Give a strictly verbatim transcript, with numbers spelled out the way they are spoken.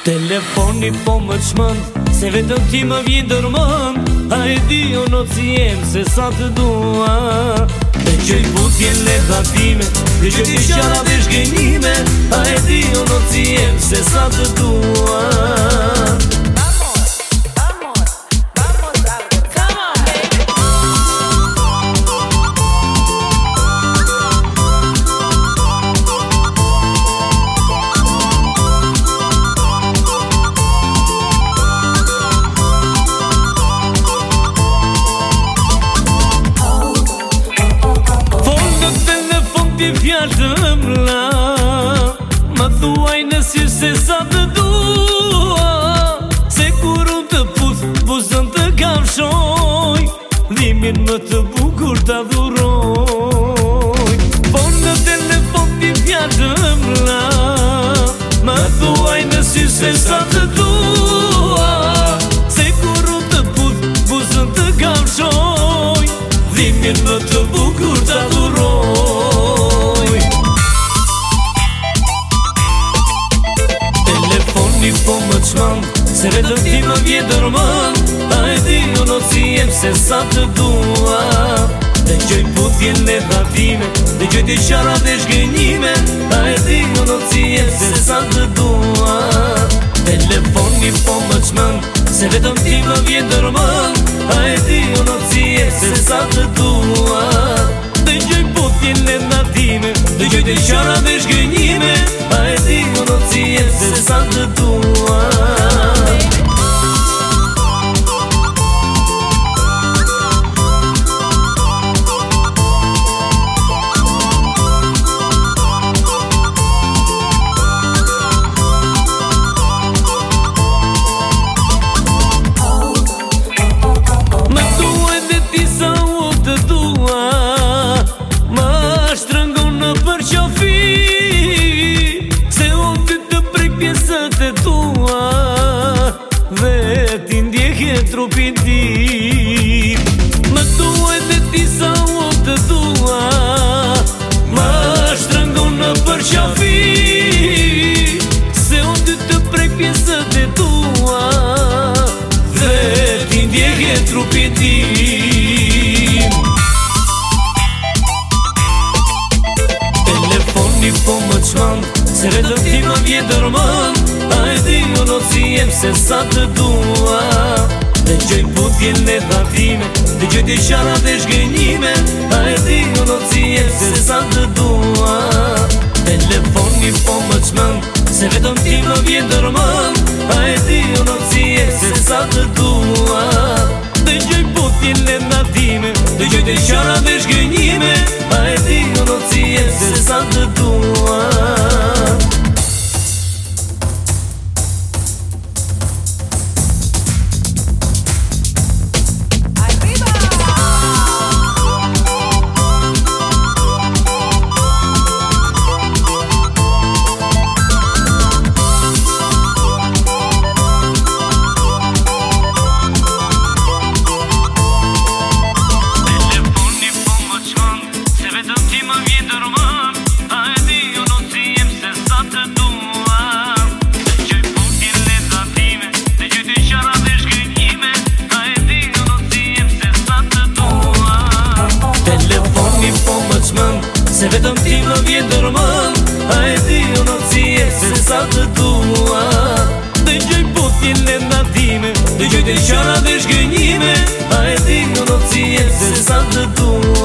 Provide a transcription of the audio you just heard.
Telefoni po më çmend, se vetëm ti më vjen dërmend. A e di o në jem se sa të dua. Dëgjoj butjen legatime, dëgjoj t'i qara dhe shgënjime. A e di o në jem se sa të dua. Fjallë të mla, më thuaj në sy se sa të dua. Se kur unë të puth, buzën të kafshoj, dhimin më të bukur të adhuroj. Po në telefon ti fjallë të mla, më thuaj në sy se sa të dua. Se kur unë të puth, buzën të kafshoj, dhimin më të bukur të adhuroj. Po më çmend, se vetëm ti më vjen dërmend. A e di o në jem se sa të dua. Dëgjoj butjen legatime, dëgjoj t'i qara dhe shgënjime. A e di o në jem se sa të dua. Telefoni po më çmend, se vetëm ti më vjen dërmend. A e di o në jem se sa të dua. Dëgjoj butjen legatime, dëgjoj t'i qara dhe shgënjime. A e di o në jem se sa të dua. Më duhet dhe ti sa u të dua. Më shtrëngon në përqafi, se unë ty të prek pjesët e tua. Dhe ti ndjekje trupin tim. Më duhet dhe ti sa u të dua. Më shtrëngon në përqafi, se unë ty të prek pjesët e tua. Dhe ti ndjekje trupin tim. Telefoni po më çmend, se vetëm ti më vjen dërmend. A e di o në jem se sa të dua. Dëgjoj butjen legatime, dëgjoj t'i qara dhe shgënjime. A e di o në jem se sa të dua. Telefoni po më çmend, se vetëm ti më vjen dërmend. A e di o në jem se sa të dua. Dëgjoj butjen legatime, dëgjoj t'i qara dhe shgënjime. A e di o në jem se sa të dua. Se vetëm ti më vjen dërmend. A e di o në jem se sa të dua. Dëgjoj butjen legatime, dëgjoj t'i qara dhe shgënjime. A e di o në jem se sa të dua.